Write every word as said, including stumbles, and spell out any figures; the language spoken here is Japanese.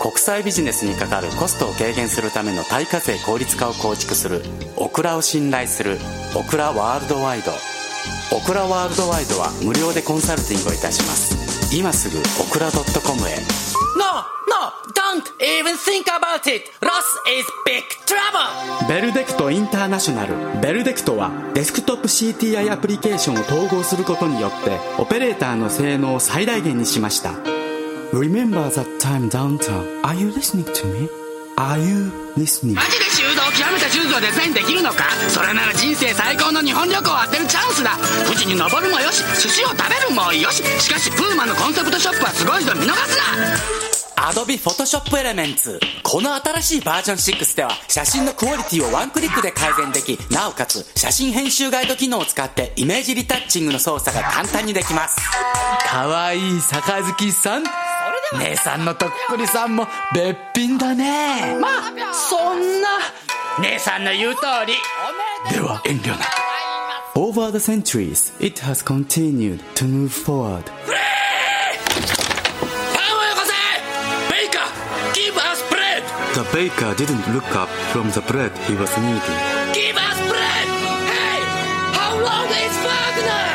国際ビジネスにかかるコストを軽減するための対価税効率化を構築するオクラを信頼するオクラワールドワイド。オクラワールドワイドは無料でコンサルティングをいたします。今すぐオクラ .com へ。 No, no, don't even think about it. Loss is big trouble. ベルデクトインターナショナル。ベルデクトはデスクトップ シーティーアイ アプリケーションを統合することによってオペレーターの性能を最大限にしました。 Remember that time downtown. Are you listening to me? Are you listening? マジで修造を極めたシューズをデザインできるのか。それなら人生最高の日本旅行を当てるチャンスだ。富士に登るもよし、寿司を食べるもよし。しかしプーマのコンセプトショップはすごいぞ、見逃すな。 アドビフォトショップエレメンツ。この新しいバージョンシックスでは写真のクオリティをワンクリックで改善でき、なおかつ写真編集ガイド機能を使ってイメージリタッチングの操作が簡単にできます。 かわいい杯さん、姉さんのとっくりさんもべっぴんだね。 まあそんな。姉さんの言う通り。 では遠慮なく。 Over the centuries, it has continued to move forward. フレーパンをよこせ。ベイカー Give us bread. The baker didn't look up from the bread he was kneading. Give us bread. Hey, how long is Wagner?